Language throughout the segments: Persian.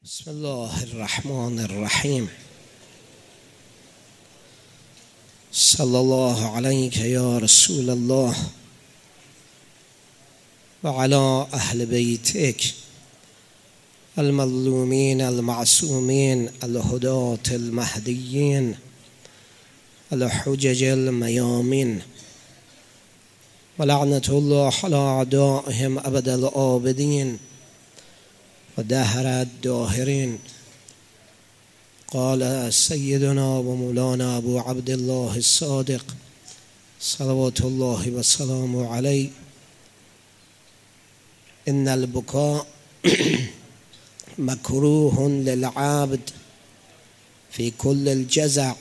بسم الله الرحمن الرحیم. صلی الله علیک یا رسول الله و علی اهل بیتک المظلومین المعصومین الهداة المهدیین الحجج المیامین و لعنة الله علی اعدائهم ابد الآبدین و دهر الداهرین. قال سیدنا و مولانا ابو عبدالله الصادق صلوات الله و سلامه علیه: ان البکاء مکروه للعبد فی کل الجزع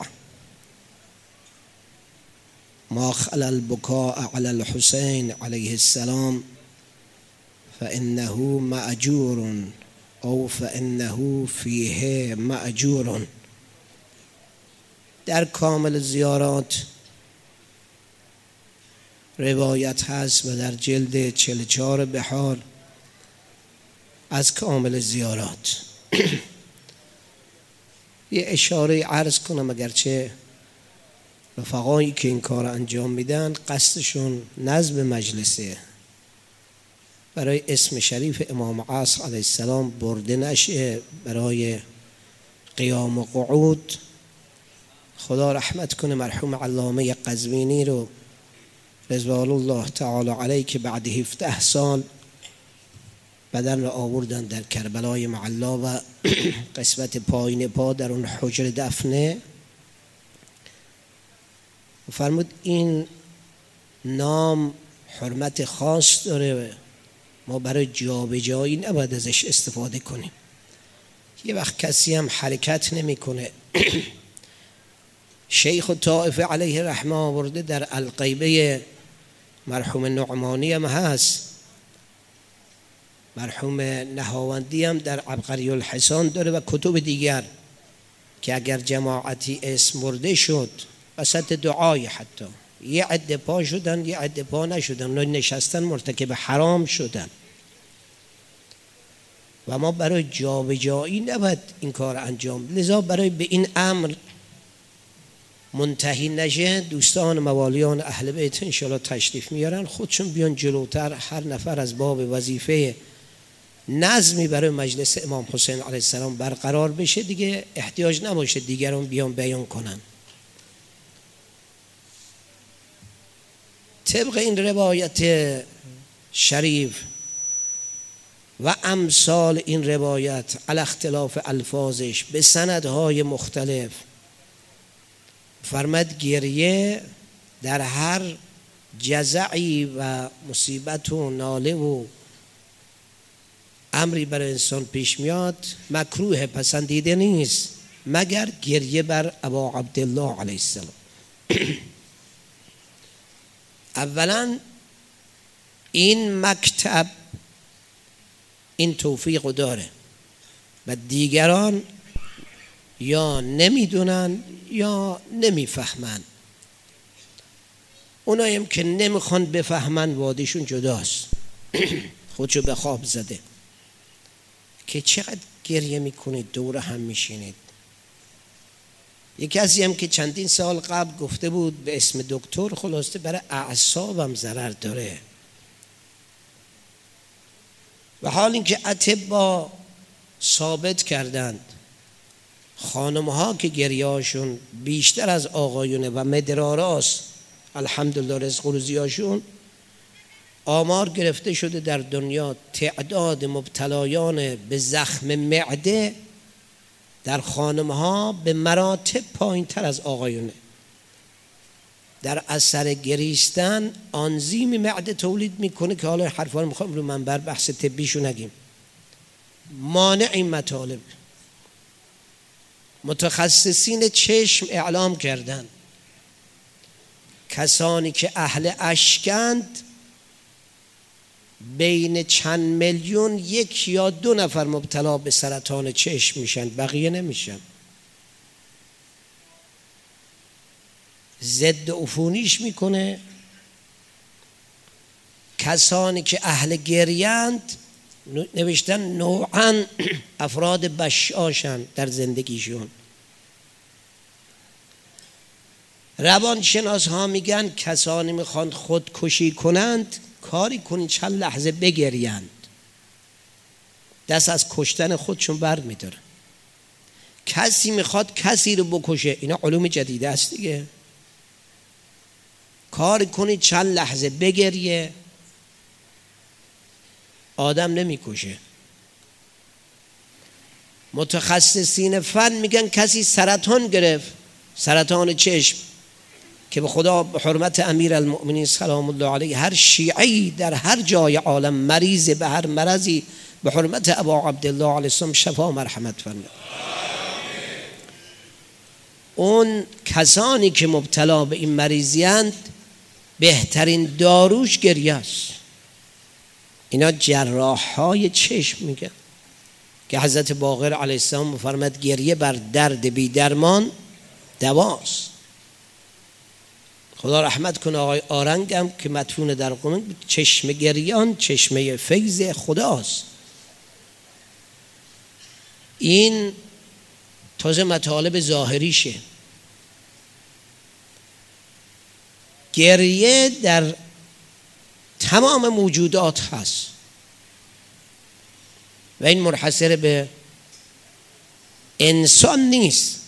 ما خلا البکاء علی الحسین علیه السلام فانه مأجور او فانه فیه مأجور. در کامل زیارات روایت هست و در جلد 44 بحار از کامل زیارات یه اشاره عرض کنم، اگرچه رفقایی که این کار انجام میدن قصدشون نظم مجلسه، برای اسم شریف امام عصر علیه السلام برده نشه، برای قیام و قعود. خدا رحمت کنه مرحوم علامه قزوینی رو رضوان الله تعالی علیه که بعد 17 سال بدن را آوردن در کربلای معلا و قسمت پایین پا در اون حجر دفنه. فرمود این نام حرمت خاص داره، ما برای جابجایی نباید ازش استفاده کنیم. یه وقت کسی هم حرکت نمیکنه. شیخ طائفه علیه رحمه آورده در الغیبه، مرحوم نعمانی هم هست، مرحوم نهاوندی هم در عبقری الحسان داره و کتب دیگر، که اگر جماعتی اسم مرده شد وسط دعای حتی یه عده پا شدن یه عده پا نشدن، نشستن مرتکب حرام شدن و ما برای جابجایی نباید این کار انجام. لذا برای به این امر منتهی نشه، دوستان موالیان اهل بیت انشاءالله تشریف میارن، خودشون بیان جلوتر، هر نفر از باب وظیفه نظمی برای مجلس امام حسین علیه السلام برقرار بشه، دیگه احتیاج نباشه دیگران بیان بیان کنن. طبق این روایت شریف و امثال این روایت علی اختلاف الفاظش به سندهای مختلف، فرمد گریه در هر جزعی و مصیبت و ناله و امری برای انسان پیش میاد مکروه، پسندیده نیست، مگر گریه بر ابا عبدالله علیه السلام. اولا این مکتب این توفیق داره و دیگران یا نمیدونن یا نمیفهمن. اوناییم که نمیخوان بفهمن وادیشون جداست. خودشو به خواب زده که چقدر گریه میکنید دور هم میشینید. یکی کسی هم که چندین سال قبل گفته بود به اسم دکتر، خلاصه برای اعصابم ضرر داره. و حال اینکه اطباء ثابت کردند خانم‌ها که گریه‌هاشون بیشتر از آقایونه و مدراراست، الحمدلله رزق و روزی‌هاشون، آمار گرفته شده در دنیا تعداد مبتلایان به زخم معده در خانم‌ها به مراتب پایین‌تر از آقایونه. در اثر گریستن آنزیم معده تولید میکنه که حالا حرفا رو میخوام رو منبر بحث طبیشو نگیم، مانع این مطالب. متخصصین چشم اعلام کردن کسانی که اهل اشکند بین چند میلیون 1 یا 2 نفر مبتلا به سرطان چشم میشن، بقیه نمیشن. ضد عفونیش میکنه. کسانی که اهل گریند نوشتن نوعا افراد بشاشن در زندگیشون. روانشناس ها میگن کسانی میخوان خودکشی کنند کاری کنید چند لحظه بگریند، دست از کشتن خودشون بر میدارن. کسی میخواد کسی رو بکشه، اینا علوم جدیده است دیگه. کاری کنید چند لحظه بگریه، آدم نمیکشه. متخصصین فن میگن کسی سرطان گرفت، سرطان چشم، که به خدا به حرمت امیر المؤمنین سلام الله علیه هر شیعی در هر جای عالم مریض به هر مرضی به حرمت ابا عبدالله علیه السلام شفا مرحمت فرماید. اون کسانی که مبتلا به این مریضیند بهترین داروش گریه است. اینا جراح های چشم میگن که حضرت باقر علیه السلام فرمود گریه بر درد بی درمان دواست. خدا رحمت کنه آقای آرنگم که مدفون در قم، چشم گریان چشمه فیض خداست. این تازه مطالب ظاهریشه. گریه در تمام موجودات هست و این منحصر به انسان نیست.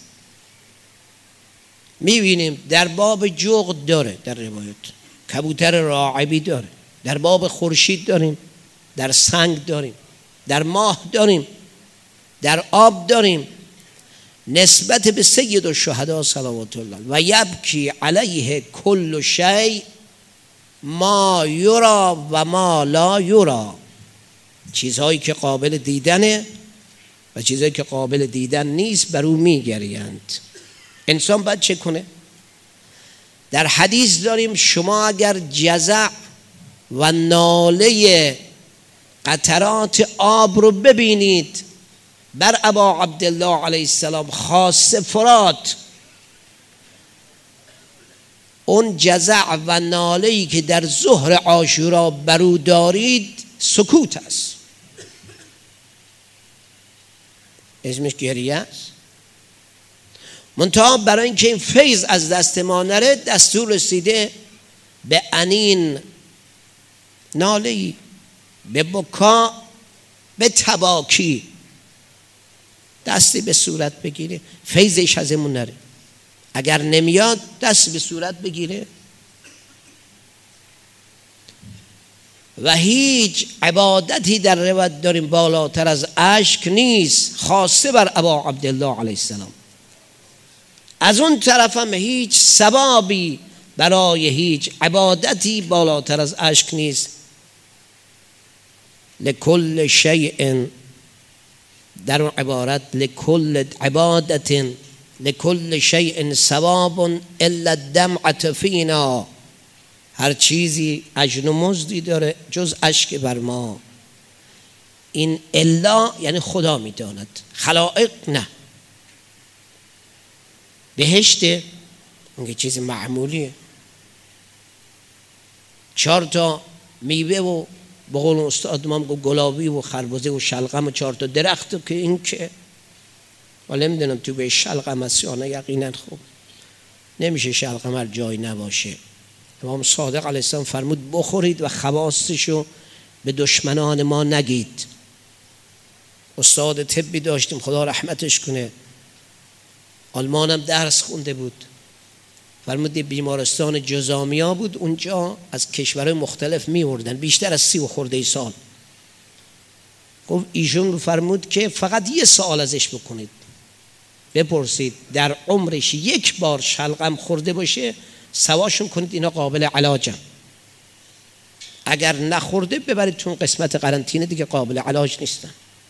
میبینیم در باب جغد داره، در روایت کبوتر راعبی داره، در باب خورشید داریم، در سنگ داریم، در ماه داریم، در آب داریم. نسبت به سید الشهدا صلوات الله و یبکی علیه کل شیء ما یرا و ما لا یرا، چیزهایی که قابل دیدنه و چیزهایی که قابل دیدن نیست بر او میگریند. انسان باید چه کنه؟ در حدیث داریم شما اگر جزع و ناله قطرات آب رو ببینید بر ابا عبدالله علیه السلام خاص فرات، اون جزع و ناله‌ای که در ظهر عاشورا برو دارید سکوت است، اسمش گریه است. منتها برای اینکه این فیض از دست ما نره دستور رسیده به انین ناله‌ای، به بکا، به تباکی دستی به صورت بگیره فیضش ازمون نره. اگر نمیاد دست به صورت بگیره. و هیچ عبادتی در روایت داریم بالاتر از اشک نیست، خاصه بر ابا عبدالله علیه السلام. از اون طرف هم هیچ ثوابی برای هیچ عبادتی بالاتر از اشک نیست. لکل شیء، در اون عبارت لکل عبادت لکل شیء ثواب الا الدمعة فینا، هر چیزی اجر و مزدی داره جز اشک بر ما. این الا یعنی خدا میداند، خلائق نه. بهشت اون چیز معمولیه، 4 تا میوه و به قول استاد ما گلابی و خربزه و شلغم و 4 تا درخت که این که ولی نمیدونم تو به شلغم هست یا نه، یقینا خوب نمیشه شلغم هر جای نباشه. امام صادق علیه السلام فرمود بخورید و خواصشو به دشمنان ما نگید. استاد طبی داشتیم خدا رحمتش کنه، آلمانم درس خونده بود، فرمود بیمارستان جزامیا بود، اونجا از کشورهای مختلف میوردن بیشتر از 30 خورده سال. گفت ایشون رو فرمود که فقط یه سوال ازش بکنید، بپرسید در عمرش 1 بار شلغم خورده باشه سواشون کنید اینا قابل علاجن، اگر نخورده ببرید تو قسمت قرنطینه دیگه قابل علاج نیستن.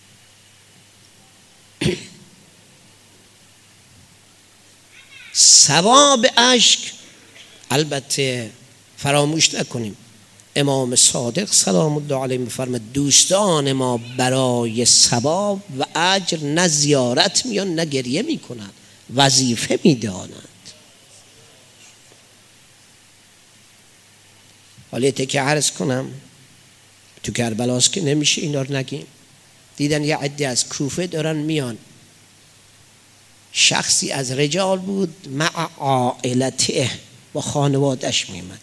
ثواب اشک البته فراموش نکنیم. امام صادق سلام الله علیه میفرماید دوستان ما برای ثواب و اجر نه زیارت میان نه گریه میکنند، وظیفه میدانند. حالا که عرض کنم تو کربلاست که نمیشه اینا رو نگیم. دیدن یه عده از کوفه دارن میان، شخصی از رجال بود مع عائلته، با خانوادش میمد.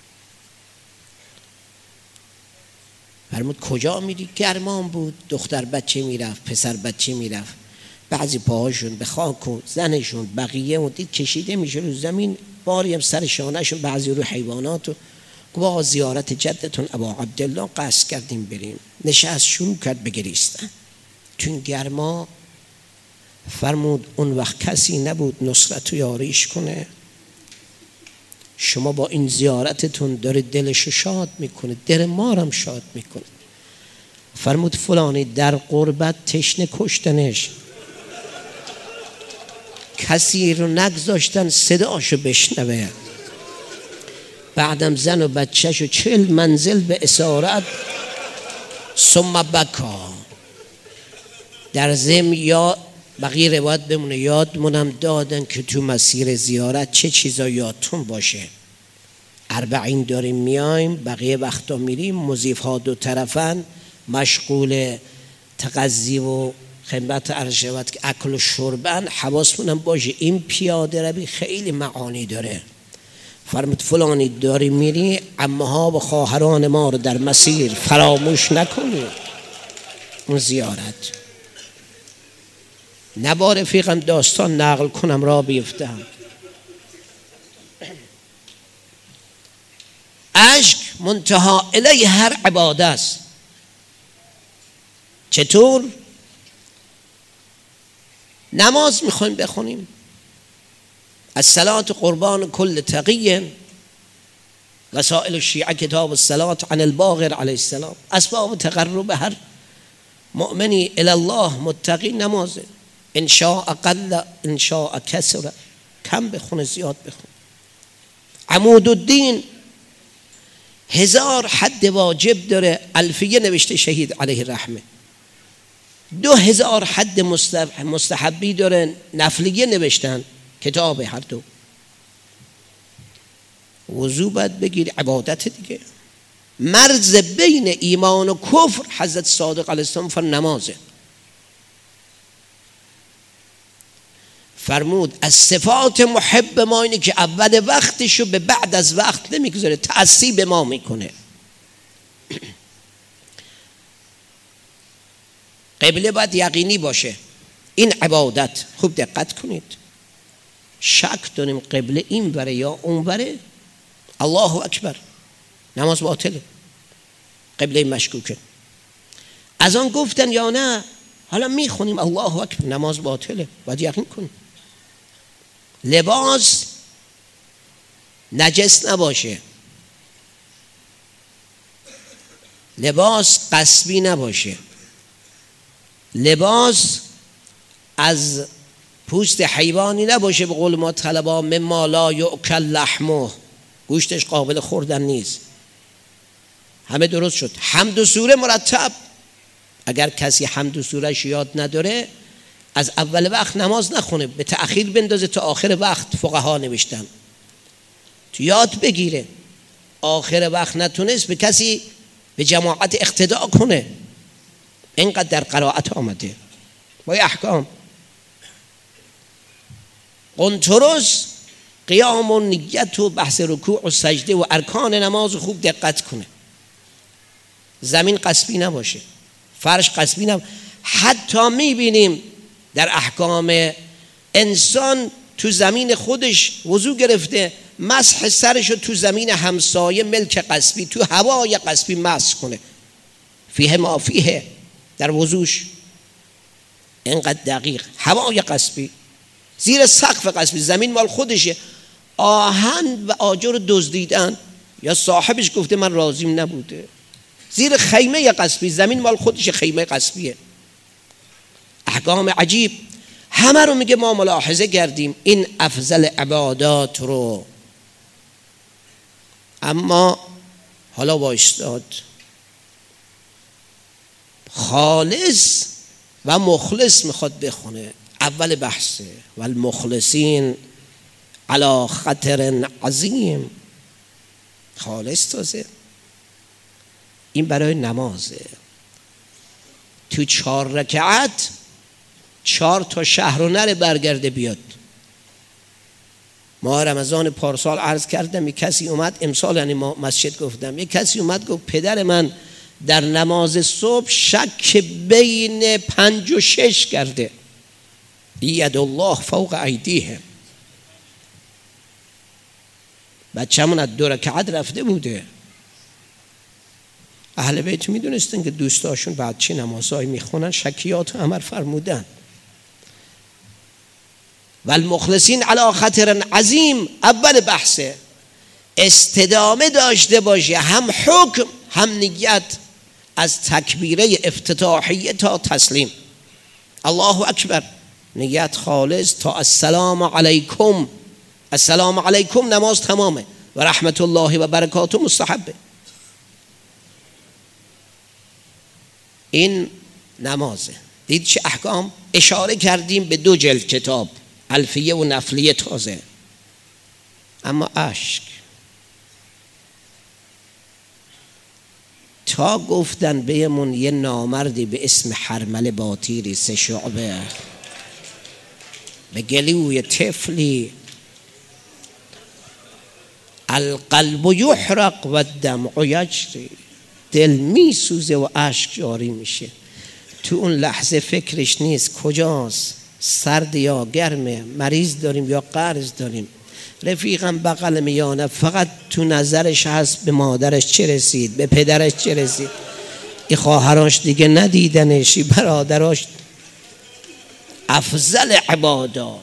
فرمود کجا میری؟ گرمان بود، دختر بچه میرفت، پسر بچه میرفت، بعضی پاهاشون به خاک و زنشون بقیه و دید کشیده میشه رو زمین، باری هم سر شانهشون، بعضی رو حیوانات. و با زیارت جدتون ابا عبدالله قصد کردیم بریم. نشست شروع کرد بگریستن چون گرما. فرمود اون وقت کسی نبود نصرت و یاریش کنه. شما با این زیارتتون داره دلشو شاد میکنه، دل ما هم شاد میکنه. فرمود فلانی در غربت تشنه کشتنش، کسی رو نگذاشتن صداشو بشنوه، بعدم زن و بچهشو 40 منزل به اسارت ثم بکا. در ضمن یا بقیه روایت بمونه یادمونم دادن که تو مسیر زیارت چه چیزا یادتون باشه. 40 داریم میایم، بقیه وقتا میریم، مضیف ها دو طرفن، مشغول تغذی و خدمت عرض شود که اکل و شربن. حواسمونم باشه این پیاده روی خیلی معانی داره. فرمود فلانی داری میری، عمه‌ها و خواهران ما رو در مسیر فراموش نکنی. اون زیارت نبا رفیقم داستان نقل کنم را بیفتم. عشق منتها الی هر عباده است. چطور؟ نماز میخوایم بخونیم، الصلاة قربان کل تقی، وسائل الشیعه کتاب الصلاة عن الباقر علیه السلام. اسباب تقرب هر مؤمنی الی الله متقی نمازه. ان شاء قل ان شاء کثر، کم بخونه زیاد بخونه. عمود الدین 1000 حد واجب داره، الفیه نوشته شهید علیه رحمه. 2000 حد مستحبی داره، نفلیه نوشتن کتاب هر دو. وضو باید بگیر، عبادت دیگه. مرز بین ایمان و کفر حضرت صادق علیه السلام فر نمازه. فرمود از صفات محب ما اینه که اول وقتشو به بعد از وقت نمیگذاره، تأثیر به ما میکنه. قبله باید یقینی باشه. این عبادت خوب دقت کنید، شک داریم قبله این بره یا اون بره، الله اکبر، نماز باطله، قبله مشکوکه. از آن گفتن یا نه حالا میخونیم الله اکبر، نماز باطله، باید یقین کنیم. لباس نجس نباشه، لباس غصبی نباشه، لباس از پوست حیوانی نباشه، به قول ما طلبا مما لا یؤکل لحمه، گوشتش قابل خوردن نیست. همه درست شد. حمد و سوره مرتب. اگر کسی حمد و سورهش یاد نداره از اول وقت نماز نخونه، به تأخیر بندازه تا آخر وقت. فقها نوشتن تو یاد بگیره، آخر وقت نتونست به کسی به جماعت اقتدا کنه. اینقدر در قرائت آمده با احکام. قنطرز قیام و نیت و بحث رکوع و سجده و ارکان نماز خوب دقت کنه. زمین قصبی نباشه، فرش قصبی نباشه. حتی میبینیم در احکام انسان تو زمین خودش وضو گرفته، مسح سرشو تو زمین همسایه ملک قصبی، تو هوای قصبی مسح کنه، فیه ما فیه، در وضوش. اینقدر دقیق. هوای قصبی، زیر سقف قصبی، زمین مال خودشه. آهن و آجر دزدیدن یا صاحبش گفته من راضیم نبوده، زیر خیمه قصبی، زمین مال خودشه، خیمه قصبیه. احکام عجیب همه رو میگه ما ملاحظه کردیم، این افضل عبادات رو. اما حالا وایستاد خالص و مخلص میخواد بخونه. اول بحثه والمخلصین علی خطر عظیم. خالص تازه این برای نمازه. تو 4 رکعت 4 تا شهر و نره برگرده بیاد. ما رمضان پارسال عرض کردم، یک کسی اومد، امسال یعنی ما مسجد گفتم، یک کسی اومد گفت پدر من در نماز صبح شک بین 5 و 6 کرده. ید الله فوق ایدیهم. بچه‌مون از 2 رکعت رفته بوده. اهل بیت میدونستن که دوستاشون بعد چی نمازهایی میخونن، شکیات امر فرمودن. و المخلصین علی خطر عظیم. اول بحثه استدامه داشته باشه، هم حکم هم نیت، از تکبیره افتتاحیه تا تسلیم الله اکبر، نیت خالص تا السلام علیکم. السلام علیکم نماز تمامه و رحمت الله و برکاته مستحبه. این نمازه. دید چه احکام؟ اشاره کردیم به 2 جلد کتاب، الفیه و نفلیه تازه. اما اشک تا گفتن بهمون یه نامردی به اسم حرمل باطیری 3 شعبه به گلوی طفلی، القلب یحرق و الدمع یجری، دل میسوزه و اشک جاری میشه. تو اون لحظه فکرش نیست کجاست، سرد یا گرمه، مریض داریم یا قرض داریم، رفیقم بغلم یا نه، فقط تو نظرش هست به مادرش چه رسید، به پدرش چه رسید، این خواهرانش دیگه ندیدنش، برادراش. افضل عبادات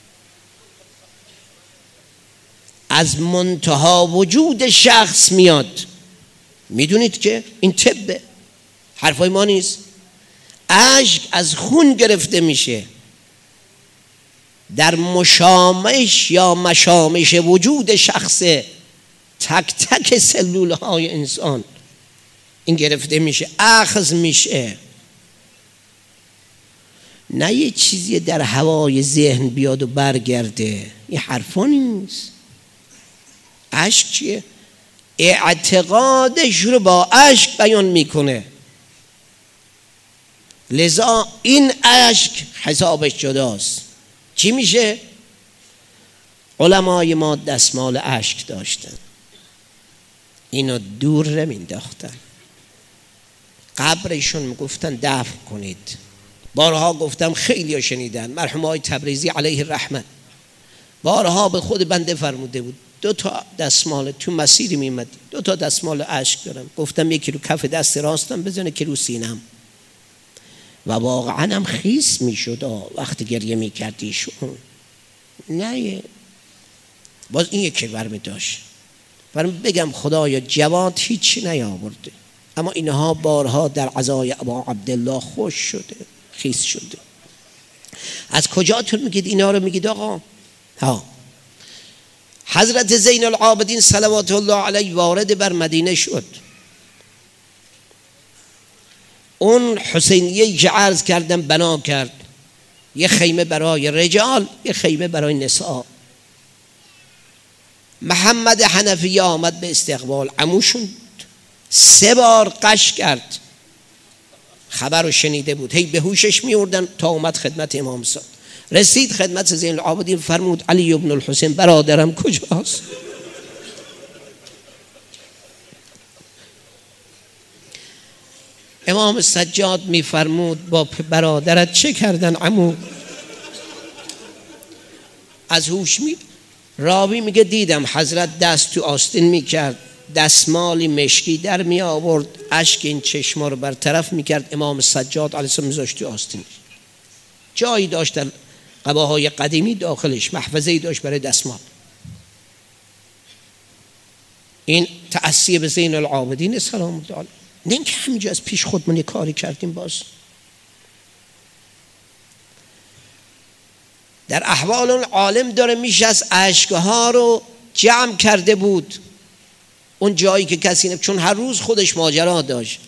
از منتها وجود شخص میاد. میدونید که این طبه، حرفای ما نیست. اشک از خون گرفته میشه، در مشامش یا مشامش وجود شخص، تک تک سلول های انسان این گرفته میشه، اخذ میشه. نه یه چیزی در هوای ذهن بیاد و برگرده، این حرفا نیست. اشک چیه؟ اعتقادش رو با اشک بیان میکنه. لذا این اشک حسابش جداست. چی میشه؟ علمای ما دستمال اشک داشتن، اینو دور نمینداختن، قبرشون میگفتن دفن کنید. بارها گفتم، خیلی ها شنیدن، مرحوم آقای تبریزی علیه الرحمه بارها به خود بنده فرموده بود 2 تا دستمال تو مسیری میمدی 2 تا دستمال اشک دارم، گفتم یکی رو کف دست راستم بزنه که رو سینم، و واقعا هم خیس میشد وقتی گریه میکردیشون. نه باز این یکی برمی داشت، برمی بگم خدایا جواد هیچی نیاورده، اما اینها بارها در عزای ابا عبدالله خوش شده، خیس شده. از کجاتون میگید اینا رو میگید آقا؟ حضرت زین العابدین صلوات الله علیه وارد بر مدینه شد. اون حسینیه که عرض کردم بنا کرد، یه خیمه برای رجال، یه خیمه برای نساء. محمد حنفی آمد به استقبال، عموشون 3 بار قش کرد، خبر رو شنیده بود، هی به هوشش میوردن تا اومد خدمت امام صادق. رسید خدمت زین العابدین، فرمود علی ابن الحسین برادرم کجاست؟ امام سجاد میفرمود با برادرت چه کردن عمو؟ از هوش راوی میگه دیدم حضرت دست تو آستین میکرد، دستمالی مشکی در می آورد، اشک این چشما رو برطرف میکرد، امام سجاد علیه السلام میذاشت تو آستین. جایی داشت در قباهای قدیمی داخلش، محفظه‌ای داشت برای دستمال. این تأثیر به زین العابدین سلام الله علیه. نه اینکه همینجا از پیش خودمون یه کاری کردیم. باز در احوال اون عالم داره میشه از اشکها رو جمع کرده بود، اون جایی که کسی چون هر روز خودش ماجرا داشت.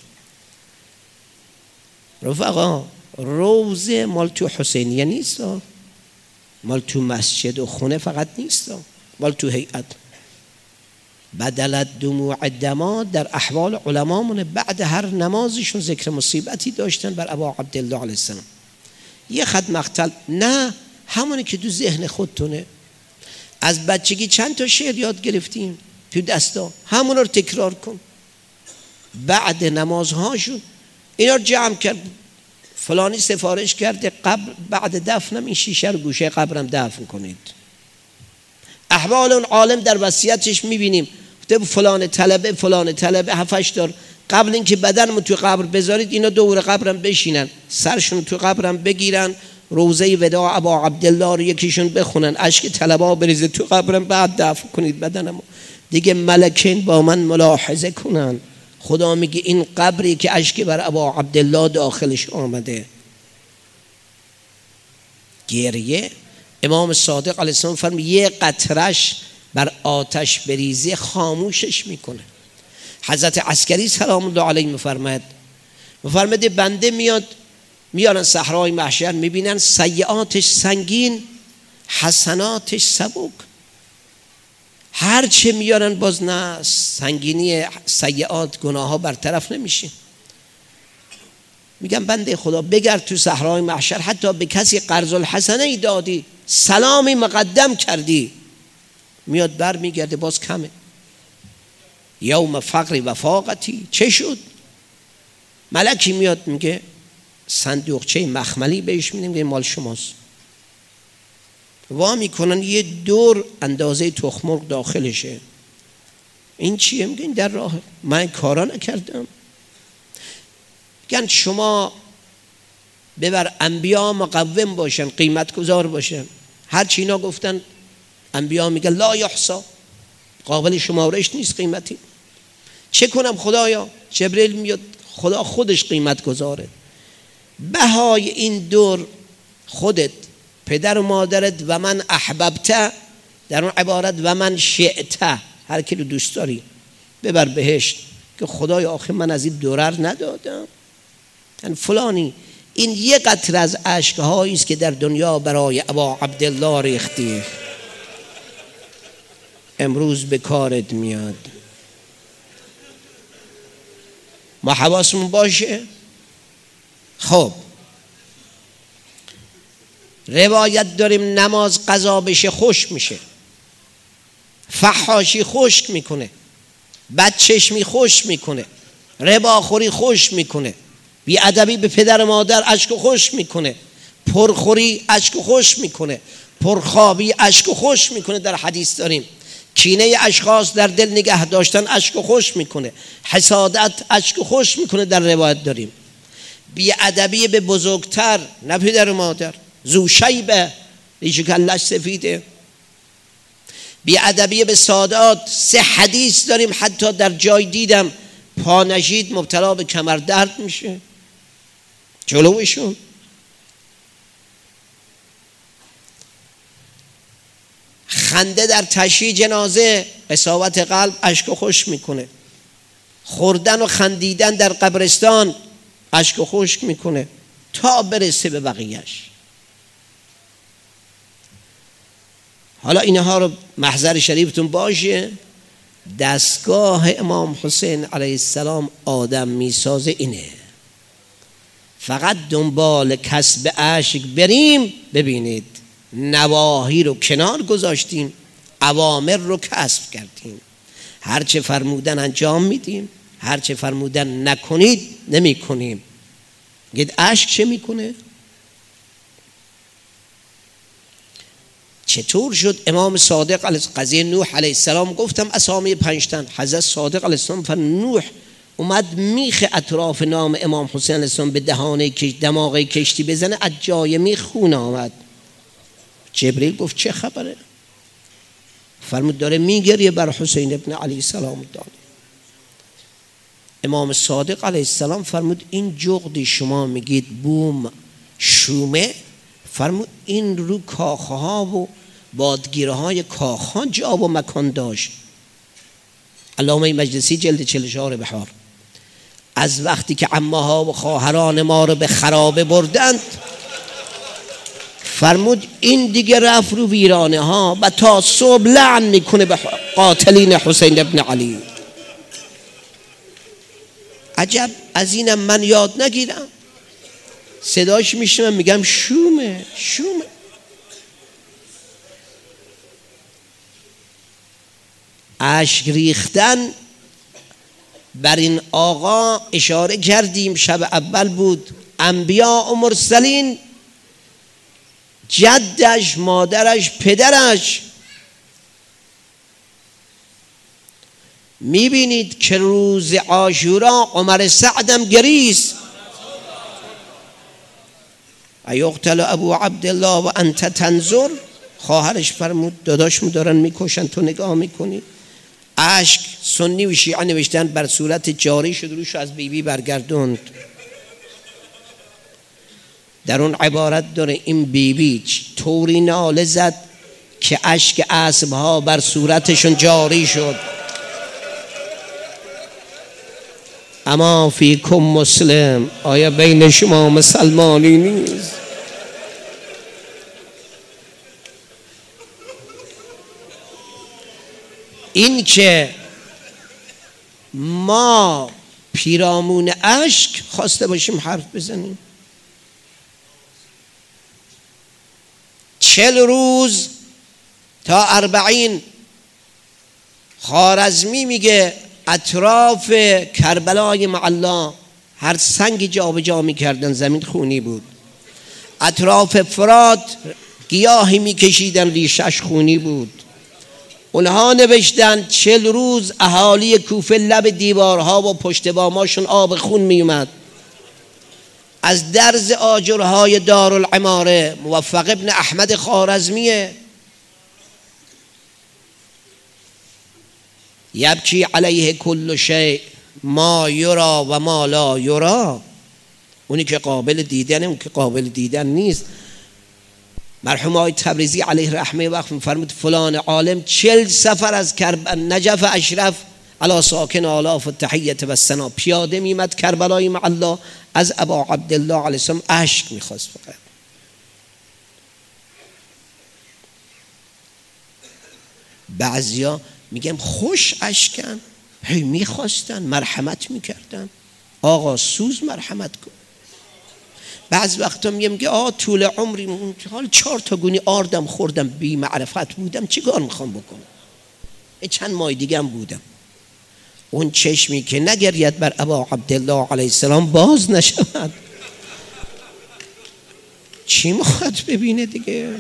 رفقا روزه مال تو حسینیه نیست، مال تو مسجد و خونه فقط نیست، مال تو هیئت. بدلت دموع دما در احوال علمامون بعد هر نمازشون ذکر مصیبتی داشتن بر ابا عبدالله علیه السلام. یه خط مقتل نه، همونی که تو ذهن خودتونه. از بچگی چند تا شعر یاد گرفتیم تو دستا، همون رو تکرار کن. بعد نمازهاشون اینا رو جمع کرد، فلانی سفارش کرده قبر بعد دفنم این شیشه رو گوشه قبرم دفن کنید. احوال اون عالم در وصیتش میبینیم فلان طلبه 7-8 تا قبل اینکه بدنمو تو قبر بذارید اینا دور قبرم بشینن، سرشون تو قبرم بگیرن، روزه وداع ابا عبدالله رو یکیشون بخونن، اشک طلبا بریزه تو قبرم، بعد دفن کنید بدنمو. دیگه ملکین با من ملاحظه کنن. خدا میگه این قبری که اشک بر ابا عبدالله داخلش آمده، گریه. امام صادق علیه السلام فرمود یه قطرش بر آتش بریزه خاموشش میکنه. حضرت عسکری سلام الله علیه میفرماید بنده میارن صحرای محشر، میبینن سیئاتش سنگین حسناتش سبک. هرچه میارن باز نه، سنگینی سیئات گناه ها برطرف نمیشه. میگم بنده خدا بگرد تو صحرای محشر حتی به کسی قرض الحسنه ای دادی، سلامی مقدم کردی، میاد بر میگرده باز کمه. یوم فقر و فاقتی چه شد؟ ملکی میاد میگه صندوقچه مخملی بهش میدیم که مال شماست. وا میکنن یه دور اندازه تخم مرغ داخلشه. این چیه؟ میگه این در راه، من کارا نکردم. میگن شما ببر انبیا مقوم باشن، قیمت گذار باشن. هر چی اینا گفتن انبیا میگن لا یحصا، قابل شمارش نیست قیمتی. چه کنم خدایا؟ جبریل میاد، خدا خودش قیمت گذاره. بهای این دور خودت، پدر و مادرت و من احببته، در اون عبارت و من شئته، هر کی رو دوست داری ببر بهشت. که خدایا آخه من از این دورر ندادم، یعنی فلانی. این یه قطره از اشک‌هایی است که در دنیا برای ابا عبدالله ریختی، امروز به کارت میاد. ما حواسمون باشه. خب روایت داریم نماز قضا بشه خوش میشه، فحاشی خشک میکنه، بدچشمی خوش میکنه، رباخوری خوش میکنه، بیادبی به پدر مادر اشک خوش میکنه، پرخوری اشک خوش میکنه، پرخوابی اشک خوش میکنه. در حدیث داریم کینه اشخاص در دل نگه داشتن اشک خوش میکنه، حسادت اشک خوش میکنه. در روایت داریم بیادبی به بزرگتر، نه پدر و مادر، زو شیبه ریش کلش سفیده، بیادبی به سادات. 3 حدیث داریم حتی در جای دیدم پا نشید مبتلا به کمر درد میشه جلوشون. خنده در تشییع جنازه قساوت قلب اشک خوش میکنه، خوردن و خندیدن در قبرستان اشک خشک میکنه تا برسه به بقیهش. حالا اینها رو محضر شریفتون باشه. دستگاه امام حسین علیه السلام آدم میسازه اینه، فقط دنبال کسب اشک بریم. ببینید نواهی رو کنار گذاشتیم، اوامر رو کسب کردیم. هرچه فرمودن انجام میدیم، هرچه فرمودن نکنید نمی کنیم. گید اشک چه میکنه؟ چطور شد امام صادق علیه قضیه نوح علیه السلام گفتم اسامی 5 تن. حضرت صادق علیه السلام فرمود نوح اومد میخ اطراف نام امام حسین علیه السلام به دهانه دماغه کشتی بزنه، از جای میخ خون آمد. جبریل گفت چه خبره؟ فرمود داره میگریه بر حسین ابن علی سلام الله. امام صادق علیه السلام فرمود این جغدی شما میگید بوم شومه، فرمود این رو کاخه ها و بادگیره های کاخ ها جا و مکان داشت. علامه مجلسی جلد 44 بحار. از وقتی که عمه ها و خواهران ما رو به خرابه بردند فرمود این دیگه رفت رو ویرانه ها و تا صبح لعن میکنه به قاتلین حسین ابن علی. عجب از اینم من یاد نگیرم. صداش میشنم میگم شومه. اشک ریختن بر این آقا اشاره کردیم، شب اول بود. انبیا و مرسلین، جدش، مادرش، پدرش، میبینید که روز عاشورا عمر سعدم گریست. ایقتل ابو عبدالله و انت تنظر. خواهرش فرمود داداشم دارن میکشن تو نگاه میکنی. اشک. سنی و شیعه نوشتن بر صورت جاری شد، روش از بیبی برگردوند. در اون عبارت داره این بیبی طوری ناله زد که اشک اسبها بر صورتشون جاری شد. اما فیکم مسلم، آیا بین شما مسلمانی نیست؟ این که ما پیرامون اشک خواسته باشیم حرف بزنیم. 40 روز تا 40 خوارزمی میگه اطراف کربلای معلا هر سنگ جابجا میکردن، زمین خونی بود. اطراف فرات گیاهی میکشیدن، ریشش خونی بود. اونها نوشتن 40 روز اهالی کوفه لب دیوارها و پشت باماشون آب خون میومد. از درز آجرهای دارالعماره موفق ابن احمد خوارزمیه. یبکی علیه کل شیء ما یرا و ما لا یرا. اونی که قابل دیدنه، اون که قابل دیدن نیست. مرحوم آقای تبریزی علیه رحمه وقت فرمود فلان عالم 40 سفر از نجف اشرف علی ساکن آلاف و تحیت و سنا پیاده میمد کربلای معلا، از ابا عبدالله علیه السلام اشک میخواست. فقط بعضیا میگم خوش اشکن، هی میخواستن، مرحمت میکردن. آقا سوز مرحمت کن. بعض وقتا میگه طول عمری حال 4 تا گونی آردم خوردم، بی معرفت بودم، چیکار میخوام بکنم؟ چند ماه دیگه هم بودم. اون چشمی که نگرید بر ابا عبدالله علیه السلام باز نشود، چی میخواد ببینه دیگه؟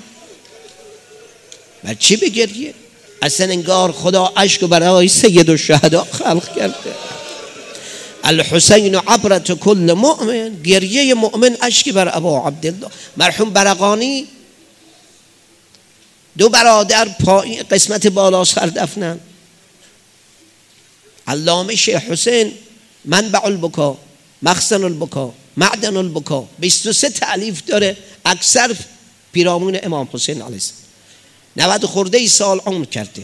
بر چی بگریه؟ اصلا انگار خدا اشک برای سید الشهدا خلق کرده. الحسین عبرت کل مؤمن، گریه مؤمن اشکی بر ابا عبدالله. مرحوم برقانی 2 برادر قسمت بالا سر دفنن. علامه شیخ حسین منبع البکا، مخزن البکا، معدن البکا، 23 تألیف داره، اکثر پیرامون امام حسین علیه السلام. 90 خورده سال عمر کرده.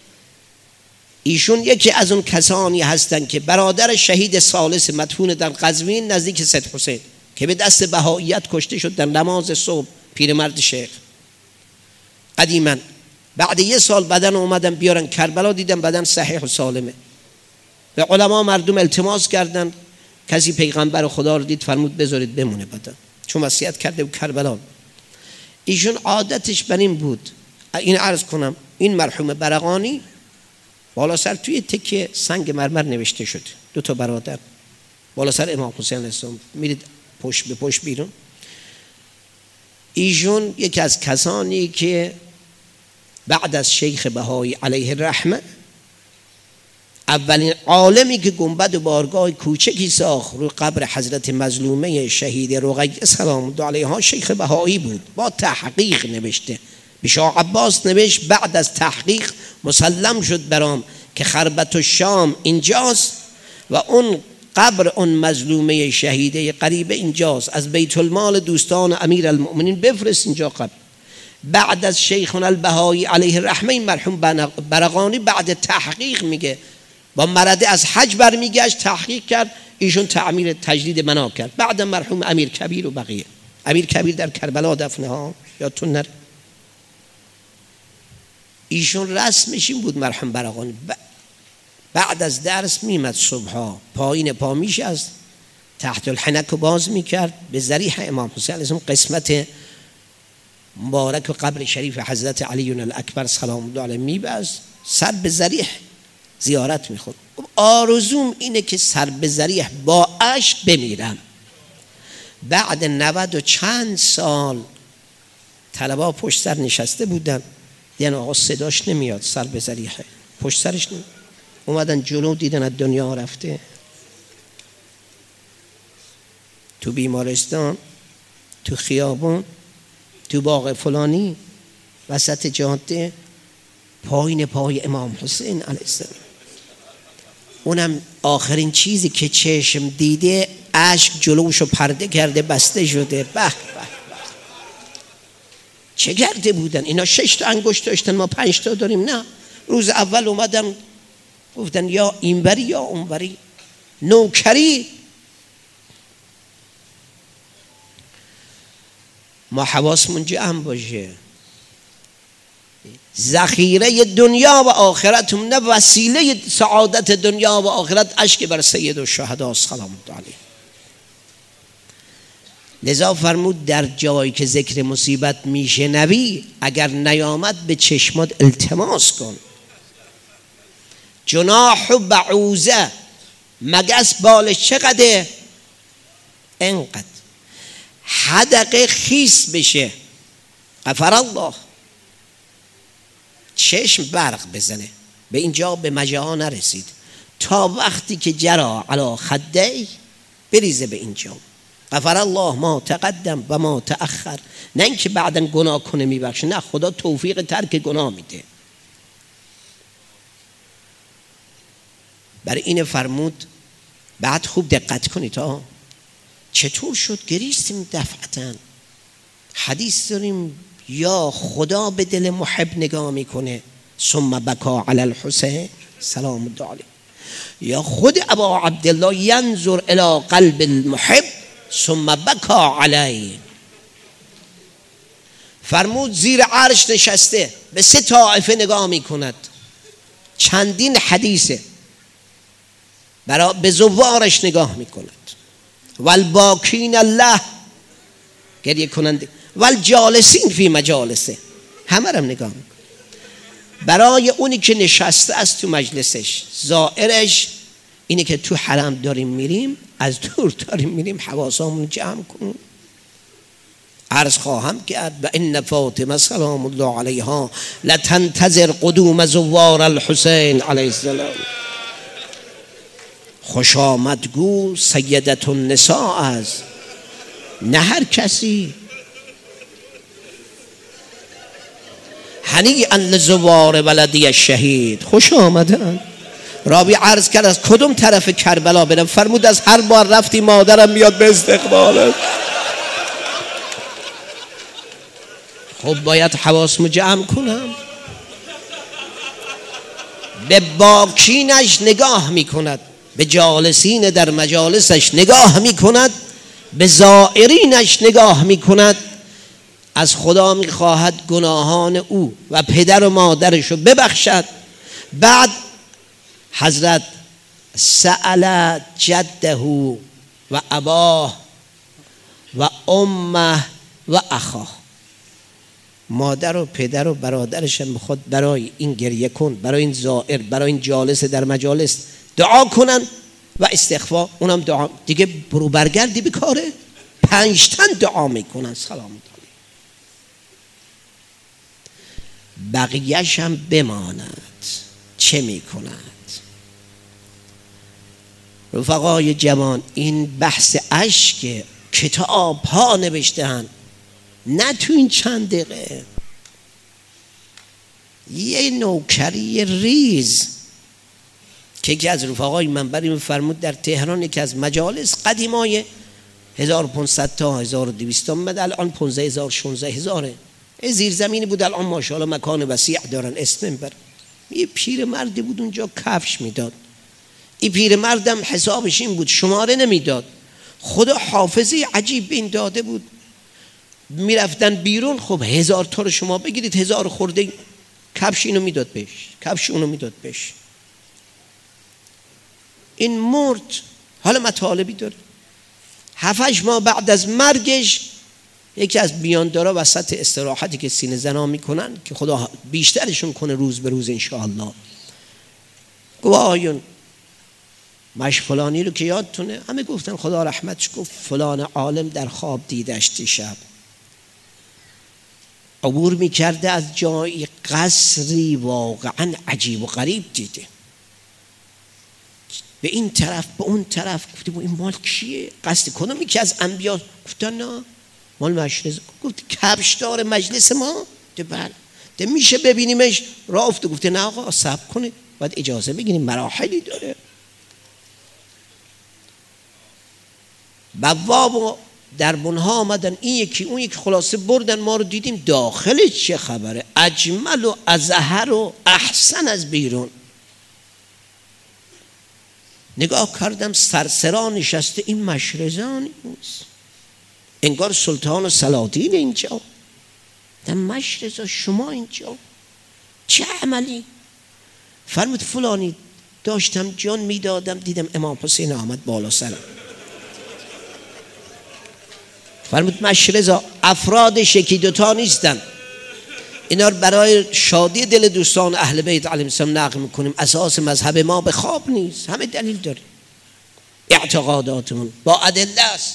ایشون یکی از اون کسانی هستند که برادر شهید ثالث مدفون در قزوین نزدیک سید حسین که به دست بهائیت کشته شد در نماز صبح، پیرمرد شیخ. قدیما بعد 1 سال بدن اومدن بیارن کربلا، دیدن بدن صحیح و سالمه. به علما مردم التماس کردن، کسی پیغمبر خدا رو دید فرمود بذارید بمونه بدن، چون وصیت کرده بود کربلا. ایشون عادتش بر این بود. این عرض کنم این مرحوم برقانی بالا سر توی تکه سنگ مرمر نوشته شد، 2 تا برادر بالا سر امام حسین علیه السلام، میرید پشت به پشت بیرون. ایشون یکی از کسانی که بعد از شیخ بهایی علیه الرحمه اولین عالمی که گنبد و بارگاه کوچکی ساخت رو قبر حضرت مظلومه شهید رقیه سلام الله علیها شیخ بهایی بود. با تحقیق نوشته، به شاه عباس نوشت بعد از تحقیق مسلم شد برام که خربت الشام اینجاست و اون قبر اون مظلومه شهیده قریب اینجاست، از بیت المال دوستان امیر المؤمنین بفرست اینجا قبر. بعد از شیخنا البهایی علیه الرحمه این مرحوم برقانی بعد تحقیق میگه با مرده از حج برمیگشت، تحقیق کرد، ایشون تعمیر تجدید بنا کرد. بعد مرحوم امیر کبیر و بقیه امیر کبیر در کربلا دفنه ها، یادتون نره. ایشون رسمش این بود مرحوم براقانی، بعد از درس میمد صبحها پایین پا میشه از تحت الحنک رو باز میکرد، به ذریح امام حسین علیه السلام قسمت مبارک و قبر شریف حضرت علی الاکبر سلام الله علیه میبست، سر به ذریح زیارت میخورد. آرزوم اینه که سر به ذریح با اشک بمیرم. بعد 90 و چند سال طلبا پشت سر نشسته بودن، دیدن آقا صداش نمیاد، سر به ذریحه، پشت سرش نمیاد. اومدن جلو دیدن از دنیا رفته. تو بیمارستان، تو خیابون، تو باغ فلانی، وسط جاده، پایین پای امام حسین علیه السلام. اونم آخرین چیزی که چشم دیده اشک جلوشو پرده کرده، بسته شده. به به چه کرده بودن اینا؟ 6 تا انگشت داشتن، ما 5 تا داریم. نه، روز اول اومدن گفتن یا اینوری یا اونوری، نوکری. ما حواسمون جمع باشه، ذخیره دنیا و آخرتمون، نه وسیله سعادت دنیا و آخرت اشک بر سید الشهدا سلام الله علیه. لذا فرمود در جایی که ذکر مصیبت میشنوی اگر نیامد به چشمات التماس کن. جناح و بعوزه، مگس بالش چقدر؟ انقدر. حدقه خیس بشه، غفر الله، چشم برق بزنه. به اینجا به مجاها نرسید تا وقتی که جرا علی خدی بریزه به اینجا. غفر الله ما تقدم و ما تأخر. نه اینکه بعدن گناه کنه میبخشه، نه، خدا توفیق ترک گناه میده. برای این فرمود. بعد خوب دقت کنید ها، چطور شد گریستیم دفعتن. حدیث داریم یا خدا به دل محب نگاه میکنه ثم بکا علی الحسین سلام الله علیه، یا خود ابا عبدالله ینظر الی قلب المحب ثم بکا علیه. فرمود زیر عرش نشسته به 3 طائفه نگاه میکند. چندین حدیثه، به زوارش نگاه میکند. والباکین الله، گریه کننده، والجالسین فی مجالسه، همه رم نگاه میکند. برای اونی که نشسته است تو مجلسش، زائرش اینه که تو حرم داریم میریم، از دور داریم میریم، حواسامون جمع کنیم. عرض خواهم کرد و ان فاطمه سلام الله علیها لتنتظر قدوم زوار الحسین علیه السلام. خوش آمدگو سیدت النساء است، نه هر کسی. هنیئا لزوار ولدی الشهید، خوش آمدن. رابی عرض کرد از کدوم طرف کربلا برم؟ فرمود از هر بار رفتی مادرم میاد به استقبالت. خب باید حواسمو جمع کنم. به باکینش نگاه میکند، به جالسین در مجالسش نگاه میکند، به زائرینش نگاه میکند. از خدا میخواهد گناهان او و پدر و مادرشو ببخشد. بعد حضرت سأل جده و اباه و امه و اخاه، مادر و پدر و برادرش هم بخواد برای این گریه کن، برای این زائر، برای این جالس در مجالس دعا کنن و استغفار. اونم دعا دیگه، برو برگردی به کاره. 5 تن دعا میکنن سلام الله. بقیه‌ش هم بماند. چه میکند؟ رفقای جوان، این بحث اشک کتاب ها نوشتن، نه تو این چند دقیقه. یه نوکری ریز که یکی از رفقای من برای فرمود در تهران، یکی از مجالس قدیمای 1500 تا 1200 اومد، الان 15000 16000 زیرزمینی بود، الان ماشاءالله مکان وسیع دارن. اسم بر یه پیر مردی بود اونجا کفش میداد. این پیر مردم حسابش این بود، شماره نمیداد. خدا حافظه عجیب به این داده بود. میرفتن بیرون، خب 1000 تا رو شما بگیرید، 1000 خورده کفش اینو میداد بهش، کفش اونو میداد بهش. این مرد. حالا مطالبی داره. 7-8 ماه بعد از مرگش یکی از بیاندارا وسط استراحتی که سینه زنا میکنن که خدا بیشترشون کنه روز به روز انشاءالله، گفت آیون مش فلانی رو که یادتونه؟ همه گفتن خدا رحمتش. گفت فلان عالم در خواب دیدش دیشب، عبور میکرده از جایی، قصری واقعا عجیب و غریب دیده، به این طرف به اون طرف. گفتیم این مال کیه؟ قصد کدومی که از انبیا؟ گفتن نه مال مجلس. گفت کفشدار مجلس ما؟ بله. ده میشه ببینیمش؟ راه افته. گفته نه آقا صبر کنید، باید اجازه بگیریم، مراحلی داره. بواب در بنها آمدن، این یکی اون یکی، خلاصه بردن ما رو، دیدیم داخلش چه خبره، اجمل و ازهر و احسن از بیرون. نگاه کردم سرسرا نشسته، این مشرزانی نیست، انگار سلطان و سلاطین اینجا. در مشرزا شما اینجا چه عملی؟ فرمود فلانی داشتم جان میدادم، دیدم امام حسین آمد بالا سرم. فرمود مشرزا افرادش یکی دوتا نیستن، اینا رو برای شادی دل دوستان اهل بیت علیهم السلام نقل میکنیم. اساس مذهب ما به خواب نیست، همه دلیل داره، اعتقاداتمون با ادله است.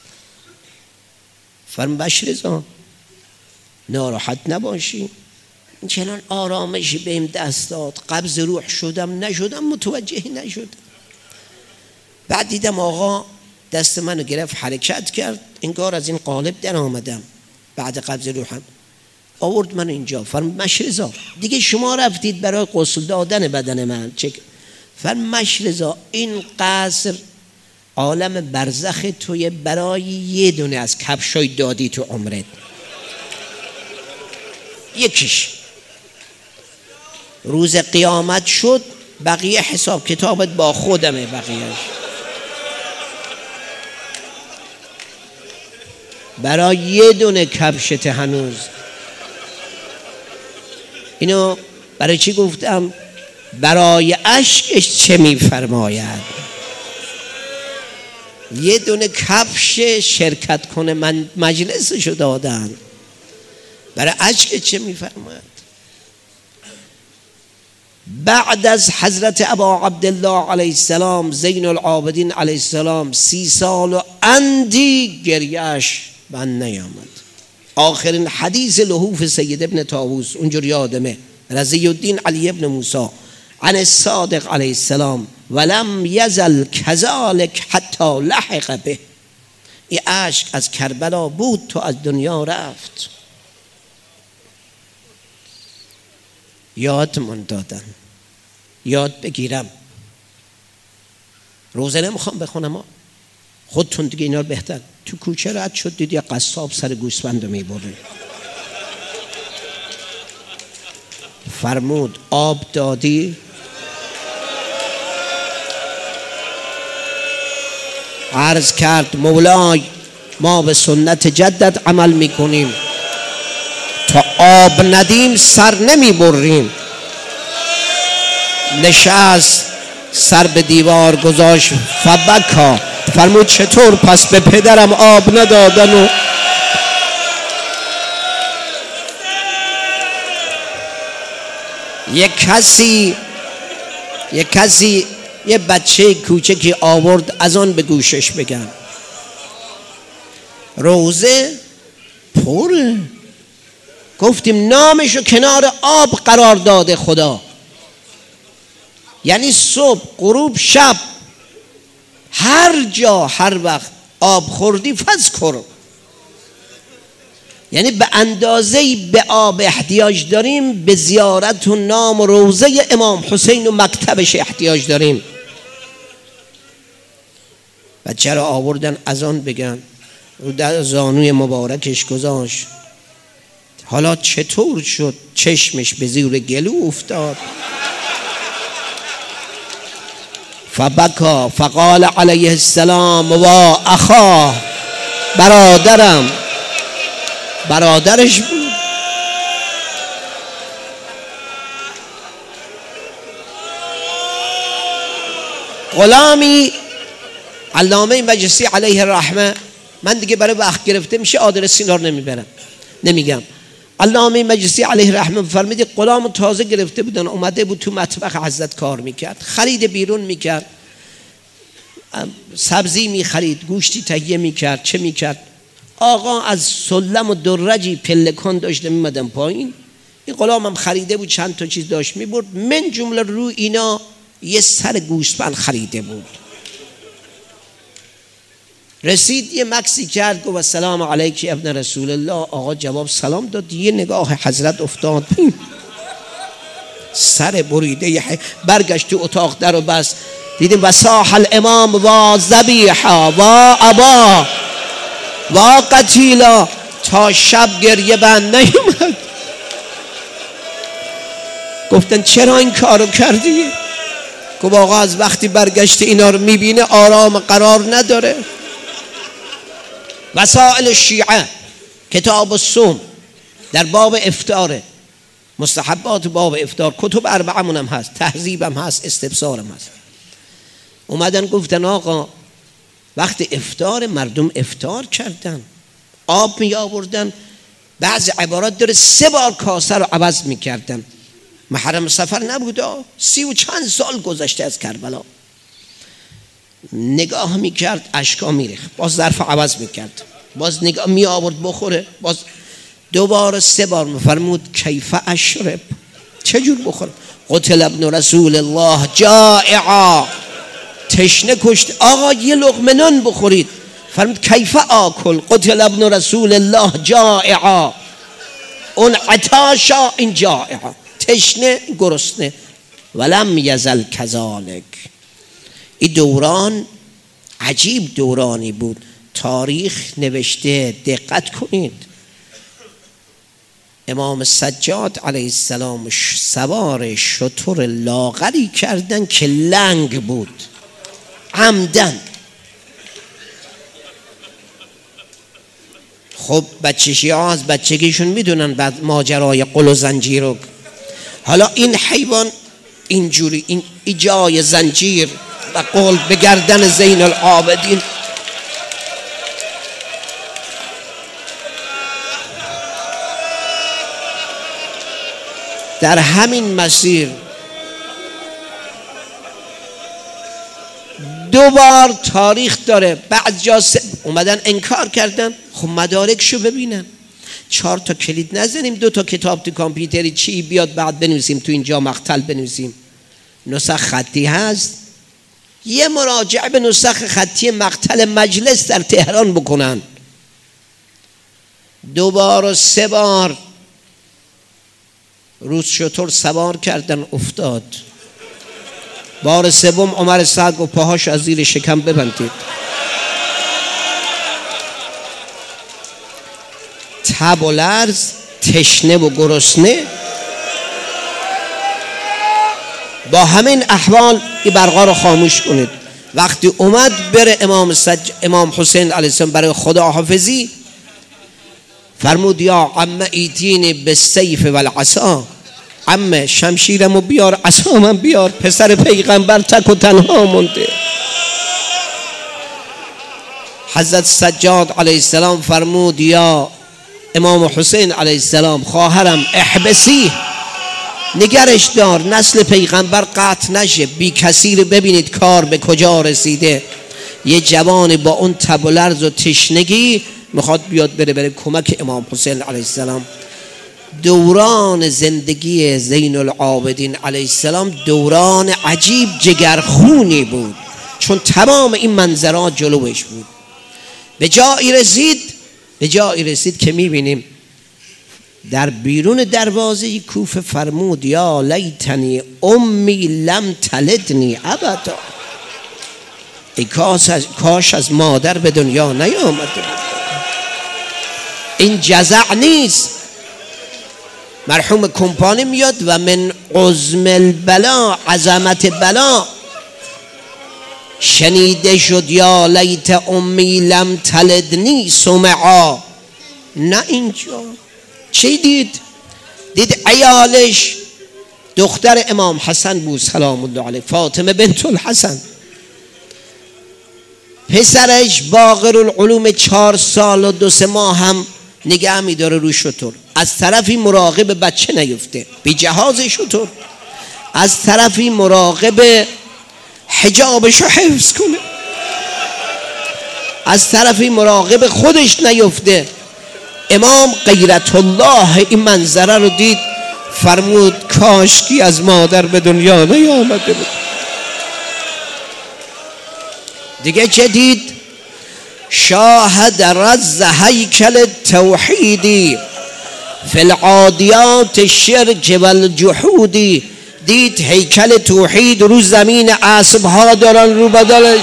فرمود مشرزا ناراحت نباشی، این چنان آرامشی بهم دست داد، قبض روح شدم نشدم متوجه نشدم. بعد دیدم آقا دست منو گرفت حرکت کرد، انگار از این قالب در آمدم. بعد قبض روحم آورد من اینجا. فرمود مشرزا دیگه شما رفتید برای غسل دادن بدن من. فرمود مشرزا این قصر عالم برزخ توی، برای یه دونه از کفشای دادی تو عمرت، یکیش روز قیامت شد، بقیه حساب کتابت با خودمه. بقیهش برای یه دونه کفشت هنوز. اینو برای چی گفتم؟ برای اشکش چه میفرماید؟ یه دونه کفش شرکت کنه، من مجلسشو دادن، برای اشکش چه میفرماید؟ بعد از حضرت ابا عبدالله علیه السلام زین العابدین علیه السلام 30 سال و اندی گریهش بند نیامد. آخرین حدیث لحوف سید ابن طاووس اونجور یادمه، رضی الدین علی ابن موسی عن الصادق علیه السلام ولم یزل کذالک حتی لحق به. این عشق از کربلا بود تو از دنیا رفت. یادمون دادن، یاد بگیرم. روزه نمیخوام بخونم، خودتون دیگه اینا رو بهتر. تو کوچه رد شد دیدی قصاب سر گوسفند رو میبره، فرمود آب دادی؟ عرض کرد مولای ما به سنت جدت عمل میکنیم، تا آب ندیم سر نمیبریم. نشست سر به دیوار گذاشت فبکا. فرمود چطور پس به پدرم آب ندادن؟ و یک کسی یه بچه کوچکی آورد از آن به گوشش بگم روزه پره. گفتیم نامشو کنار آب قرار داده خدا، یعنی صبح غروب شب هر جا هر وقت آب خوردی فذکر، یعنی به اندازه‌ای به آب احتیاج داریم به زیارت و نام و روزه امام حسین و مکتبش احتیاج داریم. بچه را آوردن از آن بگن، رو در زانوی مبارکش گذاشت. حالا چطور شد چشمش به زیر گلو افتاد. فبکا فقال علیه السلام و اخا، برادرم برادرش بود. غلامی علامه مجلسی علیه الرحمه، من دیگه برای وقت گرفته میشه آدرس اینا رو نمیگم. علامه مجلسی علیه الرحمه فرمید غلام تازه گرفته بودن، اومده بود تو مطبخ حضرت کار میکرد، خرید بیرون میکرد، سبزی میخرید، گوشتی تهیه میکرد، چه میکرد. آقا از سلم و درجی پلکان داشته میمدن پایین، این غلام هم خریده بود چند تا چیز داشت میبرد، من جمله رو اینا یه سر گوسفند خریده بود. رسید یه مکسی کرد، گفت السلام علیک ابن رسول الله. آقا جواب سلام داد، یه نگاه حضرت افتاد، سر بریده، برگشت تو اتاق در و بس، دیدیم وصاح الامام و ذبیحا و ابا و قتیلا، تا شب گریه بند نیومد. گفتن چرا این کارو کردی؟ گفت آقا از وقتی برگشت اینا رو میبینه آرام قرار نداره. وسائل الشیعه کتاب الصوم در باب افطاره، مستحبات باب افطار، کتب اربعمون هم هست، تهذیبم هست، استبصارم هست. اومدن گفتن آقا وقت افطار مردم افطار کردن، آب می آوردن، بعض عبارات داره 3 بار کاسه رو عوض می کردن. محرم سفر نبوده، 30 و چند سال گذشته از کربلا. نگاه می کرد اشکا می ریخت، باز ظرف عوض می کرد، باز نگاه می آورد بخوره، باز 2 بار 3 بار میفرمود کیف اشرب، چجور بخورم؟ قتل ابن رسول الله جائعا، تشنه کشت. آقا یه لقمه نان بخورید، فرمود کیف آکل، قتل ابن رسول الله جائعا، اون عطاشا این جائعا، تشنه گرسنه. ولم یزل کذالک. این دوران عجیب دورانی بود، تاریخ نوشته، دقت کنید. امام سجاد علیه السلام سوار شتر لاغری کردن که لنگ بود، عمدن. خب بچه شیعه از بچگیشون میدونن بعد ماجرای قل و زنجیر رو. حالا این حیوان اینجوری، این جای زنجیر و قل به گردن زین العابدین، در همین مسیر 2 بار تاریخ داره. بعد جا اومدن انکار کردن، خب مدارکشو ببینن. 4 تا کلید نزنیم 2 تا کتاب تو کامپیوتری چی بیاد بعد بنویسیم تو اینجا مقتل بنویسیم. نسخ خطی هست، یه مراجعه به نسخ خطی مقتل مجلس در تهران بکنن. 2 بار و 3 بار روز شطور سوار کردن، افتاد. بار 3 عمر سعد گفت پاهاش از زیر شکم ببندید. تب و لرز، تشنه و گرسنه، با همین احوال این برقا رو خاموش کنید. وقتی اومد بره امام حسین علیه السلام برای خداحافظی، فرمود یا عم ایتینی بالسیف والعصا، عم شمشیرمو بیار، عصامم بیار، پسر پیغمبر تک و تنها مونده. حضرت سجاد علیه السلام فرمود یا امام حسین علیه السلام خواهرم احبسی، نگرش دار، نسل پیغمبر قطع نشه، بی کسی رو ببینید کار به کجا رسیده. یه جوان با اون تب و لرز و تشنگی میخواد بیاد بره کمک امام حسین علیه السلام. دوران زندگی زین العابدین علیه السلام دوران عجیب جگرخونی بود، چون تمام این منظرات جلوش بود. به جایی رسید که میبینیم در بیرون دروازه کوفه فرمود یا لیتنی امی لم تلدنی ابدا، ای کاش از مادر به دنیا نیامده بود. این جزع نیست. مرحوم کمپانی میاد و من عظم البلا، عظمت بلا شنیده شد یا لیت امی لم تلدنی سمعا، نه اینجا. چی دید؟ دید عیالش دختر امام حسن بود سلام الله علیه، فاطمه بنت الحسن. پسرش باقر العلوم 4 سال و 2 ماه هم نگه می‌داره روی شتر. از طرفی مراقب بچه نیفته بی جهاز شتر، از طرفی مراقب حجابشو حفظ کنه، از طرفی مراقب خودش نیفته. امام غیرت الله این منظره رو دید، فرمود کاشکی از مادر به دنیا نیامده بود. دیگه چه دید؟ شاهد رز هیکل توحیدی فی العادیات الشرک والجحودی. دید هیکل توحید رو زمین اسب‌ها دارن رو بدل.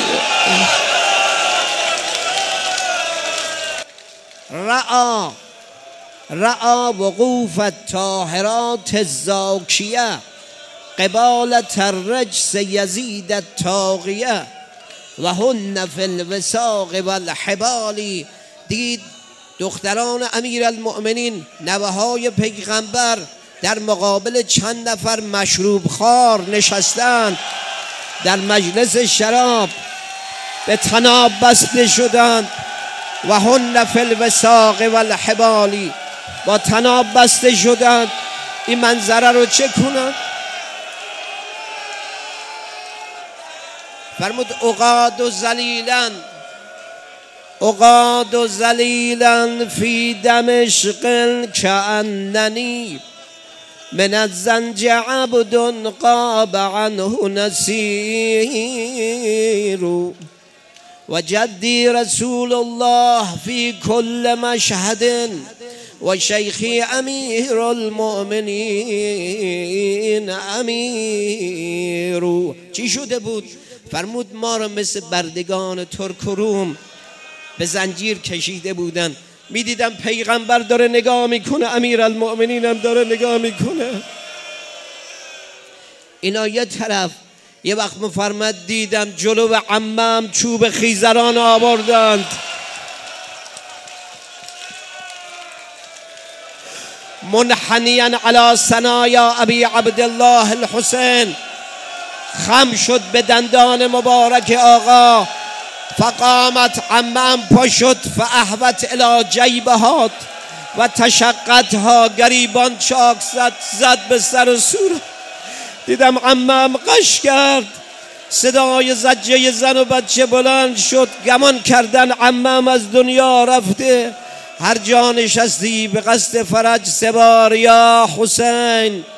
رأى وقوف الطاهرات الزاکیه قبالة الرجس یزید الطاغیه و هن فی الوثاق والحبال. دید دختران امیر المؤمنین نوه‌های پیغمبر در مقابل چند نفر مشروب خوار نشستند، در مجلس شراب به طناب بسته شدند. و هن فی الوثاق والحبال، با طناب بسته شدند. این منظره رو چه کنند؟ فرمود اقاد ذلیلا فی دمشق کأننی من الزنج عبد غاب عنه نصیر و جدی رسول الله فی کل مشهد و شیخی امیر المؤمنین امیر. چی شده بود؟ فرمود ما را مثل بردگان ترک و روم به زنجیر کشیده بودن. میدیدم پیغمبر داره نگاه میکنه، امیر المؤمنین هم داره نگاه میکنه. اینا یه طرف. یه وقت مفرمد دیدم جلو عمم چوب خیزران آوردند، منحنیاً علی ثنایا ابی عبدالله الحسین. خم شد به دندان مبارک آقا. فقامت عمم پا شد فاحوت الی جیبهات و تشقتها. گریبان چاک زد به سر و صورت. دیدم عمم قش کرد، صدای زجه زن و بچه بلند شد. گمان کردن عمم از دنیا رفته. هر جا نشستی به قصد فرج 3 بار یا حسین